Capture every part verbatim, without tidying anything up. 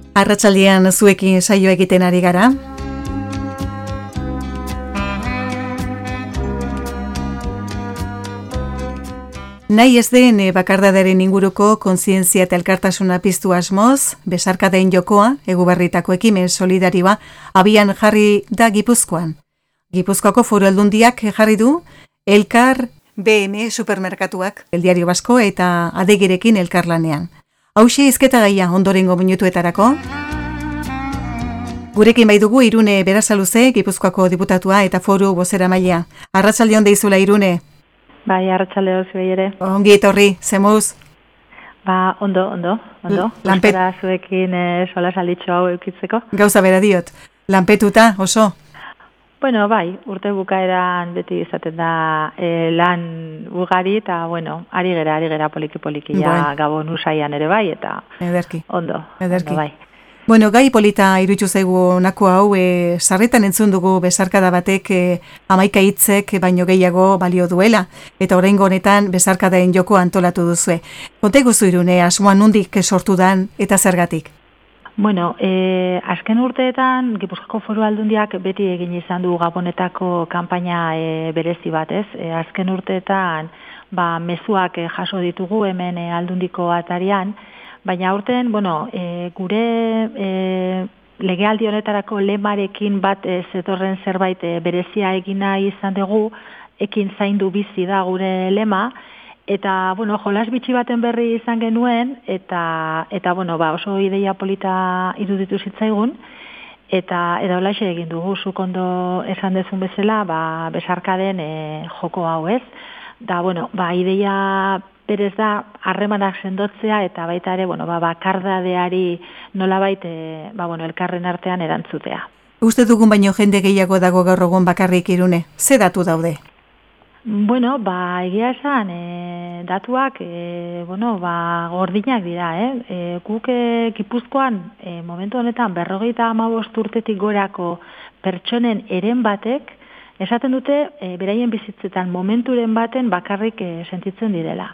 Arratsaldean zuekin saio egiten ari gara. Nahi ez den bakardadaren inguruko kontzientzia eta elkartasuna piztu asmoz, besarkaden jokoa, eguberritako ekimen solidarioa, abian jarri da Gipuzkoan. Gipuzkoako Foru Aldundiak jarri du Elkar B M supermerkatuak, El Diario Vasco eta Adegirekin elkarlanean. Hauxe hizketa gaia ondorengo minutuetarako. Gurekin bai dugu Irune Berasaluze, Gipuzkoako diputatua eta foru bozeramailea. Arratsaldeon deizula Irune. Bai, arratsaldeon zuei ere. Ongi etorri, zemuz? Ba, ondo, ondo, ondo. Lanpet... Euskara zuekin e, sola salditxo hau eukitzeko. Gauza bera diot, lanpetuta oso? Bueno, bai, urte bukaeran beti izaten da e, lan ugari eta, bueno, ari gera, ari gera poliki-poliki ja bueno. Gabon usaian ere bai, eta Ederki. ondo, Ederki. ondo bai. Bueno, gai polita iruditu zaigu nako hau, e, sarretan entzun dugu besarkada batek e, hamaika hitzek baino gehiago balio duela, eta oraingo honetan besarkadaen joko antolatu duzue. Konta guzu Irune, asmoa nondik sortu dan eta zergatik? Bueno, e, azken urteetan Gipuzkoako Foru Aldundiak beti egin izan du Gabonetako kanpaina e, berezi bat, ez? E, azken urteetan ba, mezuak e, jaso ditugu hemen e, Aldundiko atarian, baina aurten, bueno, e, gure e, legealdi honetarako lemarekin bat e, zetorren zerbait e, berezia egina izan dugu, ekin zaindu bizi da gure lema, eta, bueno, jolas bitxi baten berri izan genuen, eta, eta bueno, ba, oso ideia polita iruditu zitzaigun, eta eta holaxe egin dugu, zuk ondo esan dezun bezala, ba, besarkaden e, joko hau ez. Da, bueno, ba, ideia berez da harremanak sendotzea eta baita ere, bueno, ba, bakardadeari nolabait e, ba, bueno, elkarren artean erantzutea. Uste dugun baino jende gehiago dago gaur egun bakarrik Irune. Ze datu daude? Bueno, ba, egia esan, e, datuak, e, bueno, ba, gordinak dira, eh? E, guk e, Gipuzkoan, e, momentu honetan, berrogeita hamabost urtetik gorako pertsonen eren batek, esaten dute, e, beraien bizitzetan momenturen baten bakarrik e, sentitzen direla.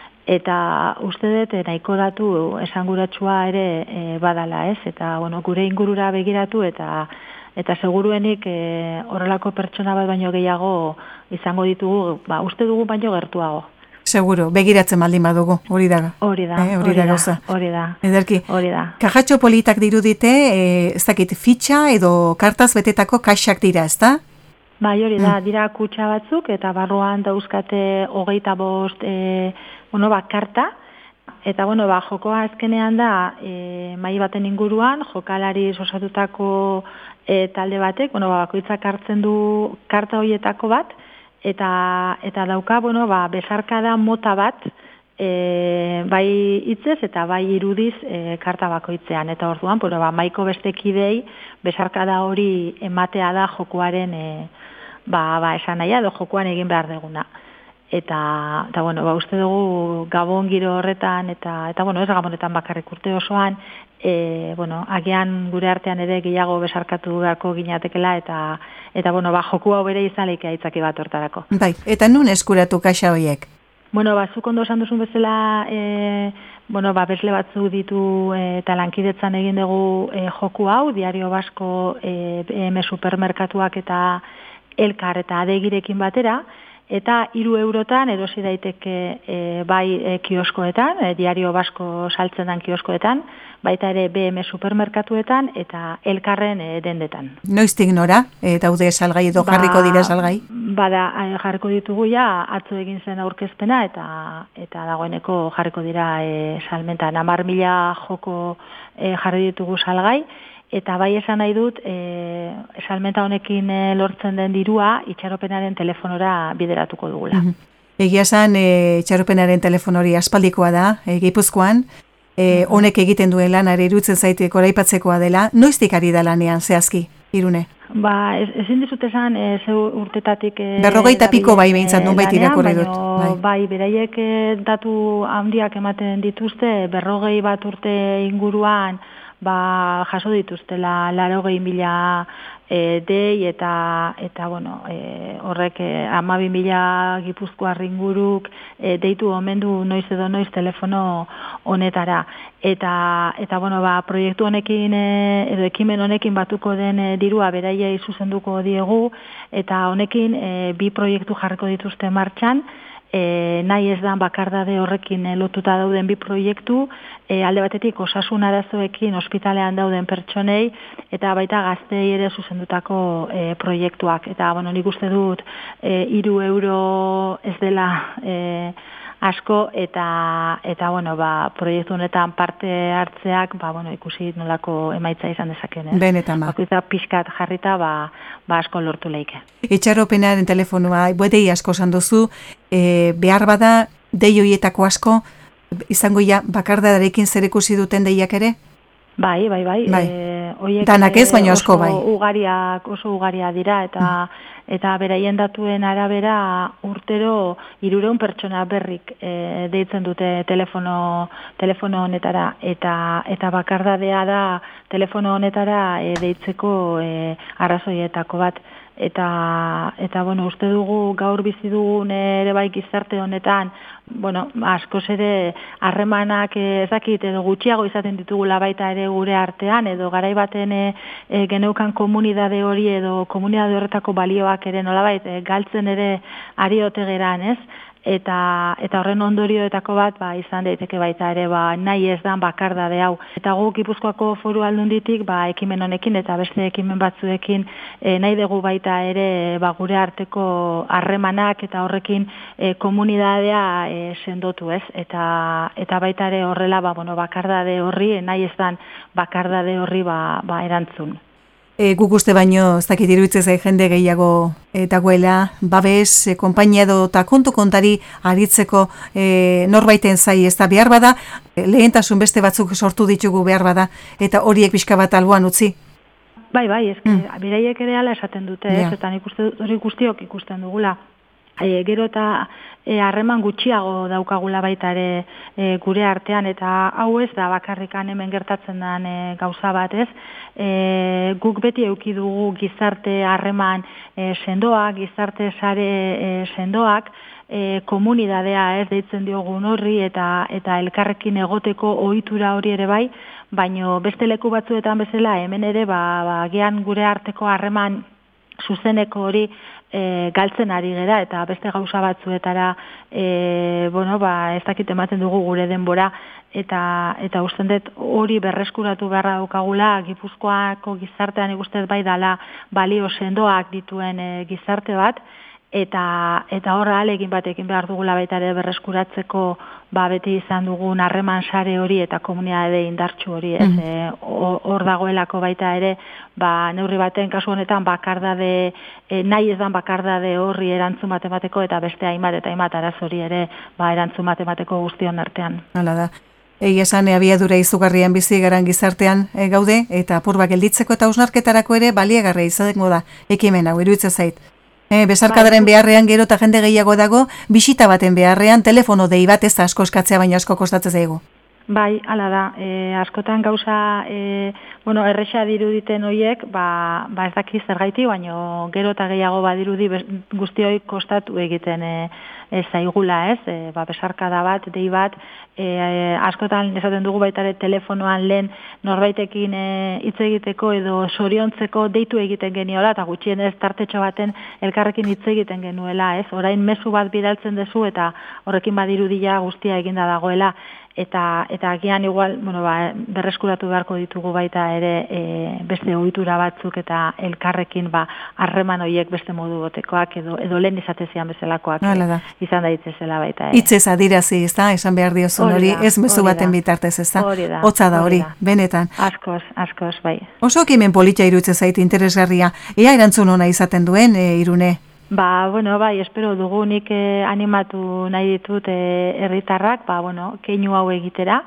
Eta uste dut e, nahiko datu esanguratsua ere e, badala, ez? Eta, bueno, gure ingurura begiratu eta eta seguruenik e, horrelako pertsona bat baino gehiago izango ditugu, ba, uste dugu baino gertuago. Seguro, begiratzen baldin badugu, hori da. Hori da, eh, hori da gauza. Hori da. Ederki. Hori da. Kajatxo politak dirudite, e, ez dakit, fitxa edo kartaz betetako kaxak dira, ez da? Bai, hori da, dira kutxa batzuk, eta barruan dauzkate hogeita bost, e, bueno, ba, karta, eta, bueno, ba, jokoa azkenean da, e, mai baten inguruan, jokalari osatutako e, talde batek, bueno, ba, bakoitzak hartzen du karta horietako bat, eta eta dauka, bueno, ba, besarkada mota bat, e, bai hitzez eta bai irudiz e, karta bakoitzean, eta orduan, bueno, ba, maiko beste kidei besarkada hori ematea da jokoaren e, ba, ba, esan nahi, edo jokoan egin behar deguna. Eta, eta bueno, ba, uste dugu Gabon giro horretan, eta, eta bueno, ez Gabonetan bakarrik urte osoan, e, bueno, agian gure artean ere gehiago besarkatu beharko ginatekela, eta, eta bueno, ba, joku hau bere izan leike aitzaki bat hortarako. Bai, eta nun eskuratu kaxa horiek? Bueno, ba, zuk ondo esan duzun bezala, e, bueno, ba, besle batzu ditu e, eta lankidetzan egin dugu e, joku hau, Diario Vasco, e, B M supermerkatuak eta Elkar eta Adegirekin batera, eta hiru eurotan erosi daiteke e, bai e, kioskoetan, e, Diario Vasco saltzen den kioskoetan, baita ere B M supermerkatuetan eta Elkarren e, dendetan. Noiztik nora, e, daude salgai edo ba, jarriko dira salgai? Bada, jarriko ditugu ja, atzo egin zen aurkezpena eta eta dagoeneko jarriko dira e, salmentan. Hamar mila joko e, jarri ditugu salgai, eta bai esan nahi dut, e, salmenta honekin e, lortzen den dirua, itxaropenaren telefonora bideratuko dugula. Mm-hmm. Egia esan, e, itxaropenaren telefonori aspaldikoa da, e, Gipuzkoan, e, honek egiten duen lanare irutzen zaite goraipatzekoa dela, noiztik ari da lanean, zehazki, Irune? Ba, ez, ezin dizut esan, e, ze urtetatik... E, Berrogeita piko bai behintzat nun baita irakurri dut. Bai, bai beraiek e, datu handiak ematen dituzte, berrogei bat urte inguruan, ba, jaso dituztela laurogei mila e, dei eta, eta bueno, e, horrek e, hamabi mila Gipuzkoar inguruk e, deitu omendu noiz edo noiz telefono honetara. Eta, eta bueno, ba, proiektu honekin, e, edo ekimen honekin batuko den e, dirua beraiei zuzenduko diegu, eta honekin e, bi proiektu jarriko dituzte martxan, E, nahi ez da bakardade horrekin e, lotuta dauden bi proiektu, e, alde batetik osasun arazoekin ospitalean dauden pertsonei, eta baita gaztei ere zuzendutako e, proiektuak. Eta, bueno, nik uste dut e, hiru euro ez dela e, asko, eta, eta bueno, ba, proiektu honetan parte hartzeak, ba, bueno, ikusi nolako emaitza izan dezaken. Eh? Benetan ba. Bakoitza pixkat jarrita, ba, ba asko lortu leike. Itxaropenaren telefonua, dei asko esan duzu, e, behar bada, dei hoietako asko, izango ja bakardadarekin zer ikusi duten deiak ere? Bai, bai, bai. bai. E, oiek, Danak ez, baina asko bai. Ugariak, oso ugaria dira, eta mm. eta beraien datuen arabera urtero hirurehun pertsona berrik e, deitzen dute telefono, telefono honetara, eta eta bakardadea da telefono honetara e, deitzeko e, arrazoietako bat. Eta, eta bueno, uste dugu gaur bizi dugun ere bai gizarte honetan, bueno, askoz ere harremanak ez dakit edo gutxiago izaten ditugula baita ere gure artean, edo garai baten e, e, geneukan komunidade hori edo komunidade horretako balioak ere nolabait e, galtzen ere ari ote geran, ez? Eta, eta horren ondorioetako bat ba, izan daiteke baita ere ba, nahi ez dan bakardade hau. Eta guk Gipuzkoako Foru Aldunditik ba, ekimen honekin eta beste ekimen batzuekin e, nahi dugu baita ere ba, gure arteko harremanak eta horrekin e, komunidadea e, sendotu, ez? Eta, eta baita ere horrela ba, bueno, bakardade horri, nahi ez dan bakardade horri ba, ba, erantzun. E, guk uste baino, ez dakit iruditzen zait jende gehiago e, dagoela, babes, e, konpainia edo eta kontu kontari aritzeko e, norbaiten zai, ez da behar bada, e, lehentasun beste batzuk sortu ditugu behar bada, eta horiek pixka bat alboan utzi. Bai, bai, ez, mm. beraiek ere ala esaten dute, ez, yeah. eta nik uste hori guztiok ikusten dugula. E, gero eta harreman e, gutxiago daukagula baita ere e, gure artean, eta hau ez da bakarrikan hemen gertatzen den e, gauza bat, ez? E, guk beti eduki dugu gizarte harreman e, sendoak, gizarte sare e, sendoak, e, komunidadea ez deitzen diogun horri, eta eta elkarrekin egoteko ohitura hori ere bai, baino beste leku batzuetan bezala hemen ere ba, ba agian gure arteko harreman zuzeneko hori E, galtzen ari gera, eta beste gauza batzuetara e, bueno, ba, ez dakit ematen dugu gure denbora, eta eta usten dut hori berreskuratu beharra daukagula Gipuzkoako gizartean ikusten bai dala balio sendoak dituen e, gizarte bat, eta eta horra alegin batekin behar dugula baita ere berreskuratzeko ba beti izan dugun harreman sare hori eta komunitate indartsu hori, ez? Mm. E, hor dagoelako baita ere ba neurri baten kasu honetan bakardade e, nahi ez dan bakardade horri erantzun bat emateko, eta beste hainbat eta hainbat arazori ere ba erantzun bat emateko guztion artean. Hala da. Egia esan abiadura izugarrian bizi garan gizartean e, gaude, eta apurba gelditzeko eta hausnarketarako ere baliagarria izango da ekimen hau, iruditzen zait. E, besarkadaren beharrean gero eta jende gehiago dago, bisita baten beharrean telefono dei bat ez da asko eskatzea, baina asko kostatzen zaigu. Bai, hala da. E, askotan gauza, e, bueno, erresa diruditen horiek, ba, ba ez daki zergaiti, baina gero eta gehiago badirudi guztioi kostatu egiten e, e, zaigula, ez? E, ba, besarkada bat, dei bat, e, askotan esaten dugu baita ere telefonoan lehen norbaitekin hitz e, egiteko edo soriontzeko deitu egiten geniola, eta gutxienez tartetxo baten elkarrekin hitz egiten genuela, ez? Orain mezu bat bidaltzen duzu eta horrekin badirudia guztia eginda dagoela. Eta eta agian igual, bueno, ba, berreskuratu beharko ditugu baita ere e, beste ohitura batzuk eta elkarrekin ba harreman horiek beste modu botekoak edo edo lehen izatezian bezalakoak e, izan daitezela baita ere. Hitzez adirazi, ezta? Esan behar diozun hori, ez mezu baten bitartez, ezta? Hotza da hori, benetan. Askoz, askoz, bai. Oso ekimen polita iruditzen zait interesgarria. Ea erantzun ona izaten duen, e, Irune? Ba, bueno, bai, espero dugu nik eh, animatu nahi ditut herritarrak, eh, ba, bueno, keinu hau egitera.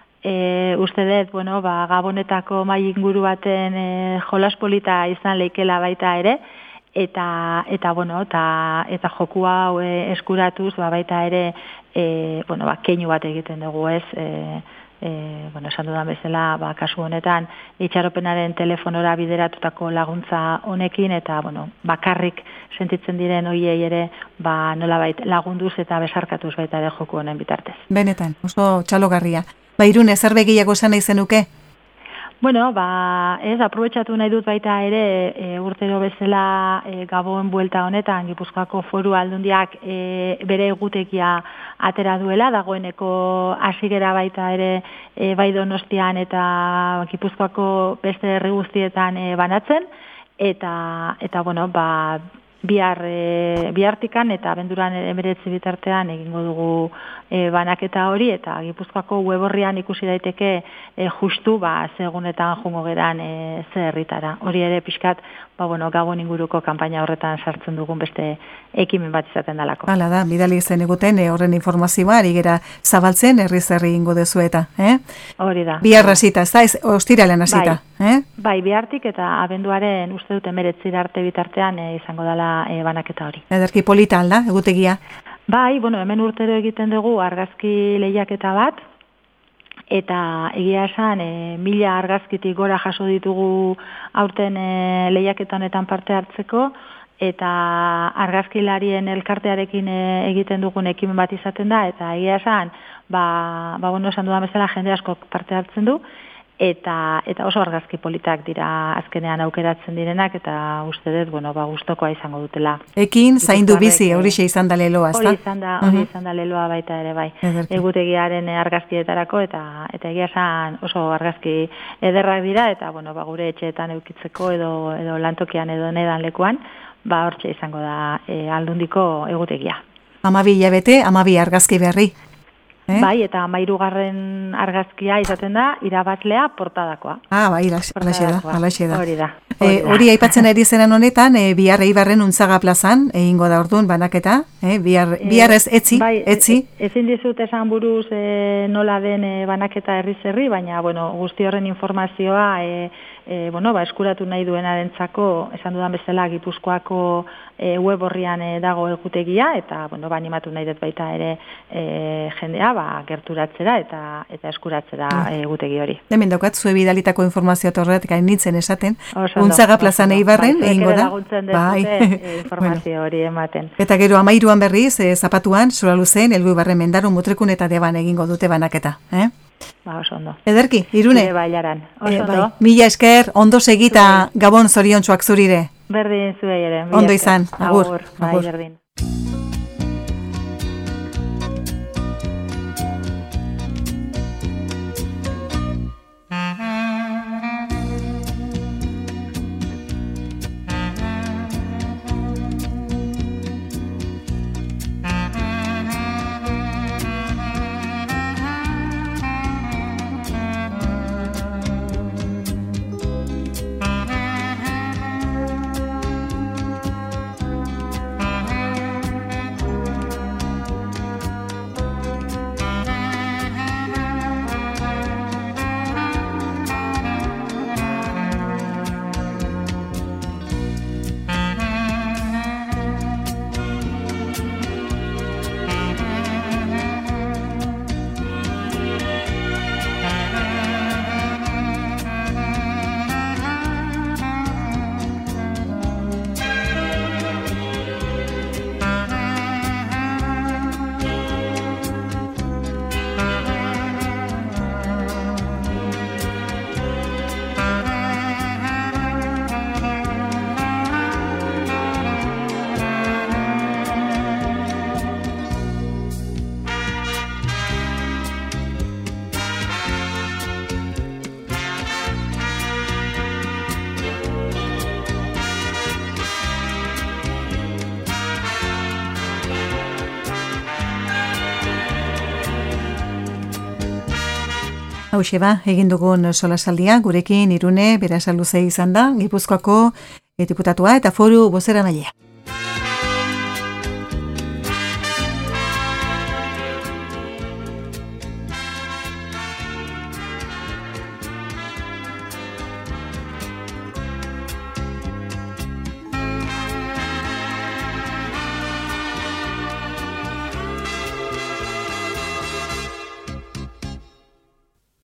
E, uste dut, bueno, ba, Gabonetako mai inguru baten e, jolas polita izan leikela baita ere, eta, eta bueno, eta, eta joku hau e, eskuratuz, ba, baita ere, e, bueno, ba, keinu bat egiten dugu, ez, e, e, bueno, esan dudan bezala, ba, kasu honetan, itxaropenaren telefonora bideratutako laguntza honekin, eta, bueno, bakarrik sentitzen diren hoiei ere, ba, nolabait lagunduz eta besarkatuz baita ere joku honen bitartez. Benetan, oso txalogarria. Ba, Irune, zerbait gehiago esan nahi zenuke? Bueno, ba, ez, aprobetxatu nahi dut baita ere, e, urtero bezala e, Gabon buelta honetan, Gipuzkoako Foru Aldundiak e, bere egutegia atera duela, dagoeneko hasigera baita ere e, bai Donostian eta Gipuzkoako beste herri guztietan e, banatzen, eta, eta bueno, ba, bihar e, bihartikan eta abenduran emeretzi bitartean egingo dugu e, banaketa hori, eta Gipuzkoako web orrian ikusi daiteke e, justu ba segunetan jungo geran e, ze herritara. Hori ere pixkat, ba bueno, Gabon inguruko kanpaina horretan sartzen dugun beste ekimen bat izaten dalako. Hala da, bidali zen eguten e, horren informazioa ari gera zabaltzen herriz herri ingo dezueta, eh? Hori da. Bihar hasita, ez da, ez ostiralean hasita, bai, eh? Bai, bihartik eta abenduaren uste dut emeretzi arte bitartean e, izango dela E, banaketa hori. Ederki polita alda, egutegia? Bai, bueno, hemen urtero egiten dugu argazki lehiaketa bat, eta egia esan, e, mila argazkitik gora jaso ditugu aurten e, lehiaketa honetan parte hartzeko, eta argazkilarien elkartearekin e, egiten dugun ekimen bat izaten da, eta egia esan, ba, ba bueno, esan dudan bezala jende asko parte hartzen du, Eta, eta oso argazki politak dira azkenean aukeratzen direnak, eta uste dut, bueno, ba, gustokoa izango dutela. Ekin, zaindu bizi, horixe izan da leloa, ez da? Hori izan da, hori izan da leloa baita ere, bai. Ederki. Egutegiaren argazkietarako, eta eta egia esan oso argazki ederrak dira, eta, bueno, ba, gure etxeetan eukitzeko edo, edo lantokian edo nedan lekuan, ba, hortxe izango da e, aldundiko egutegia. Amabi hilabete, amabi argazki berri. Eh? Bai, eta amairugarren argazkia izaten da, irabazlea portadakoa. Ah, bai, alaxe da, alaxe da. Hori da. E, hori aipatzen ari zenan honetan, e, bihar Eibarren Untzaga plazan, egingo da orduan banaketa, e, bihar, bihar ez etzi, bai, etzi. E, ezin dizut esan buruz e, nola den e, banaketa herriz herri, baina, bueno, guzti horren informazioa, e, e, bueno, ba, eskuratu nahi duenarentzako, esan dudan bezala, Gipuzkoako e, web orrian e, dago egutegia, eta, bueno, ba, animatu nahi dut baita ere e, jendea, ba, gerturatzera eta eta eskuratzera mm. egutegi hori. Hemen daukat, zue bidalitako informazioa torretik nintzen esaten, Untzaga plazan Eibarren, egingo da. Bai, e, informazio hori ematen. Eta gero amairuan berriz, e, zapatuan, Sora Luzen, Elgoibarren Mendaru, Mutrikun eta Deban egingo dute banaketa. Eh? Ba, oso ondo. Ederki, Irune? Ere bailaran, oso e, ondo. Bai. Mila esker, ondo segita Gabon zoriontsuak zurire. Berdin zuei ere. Ondo izan, agur. Agur, bai, berdin. Hauxe ba, egin dugun solasaldia, gurekin Irune Berasaluze izan da, Gipuzkoako diputatua eta Foru bozeramailea.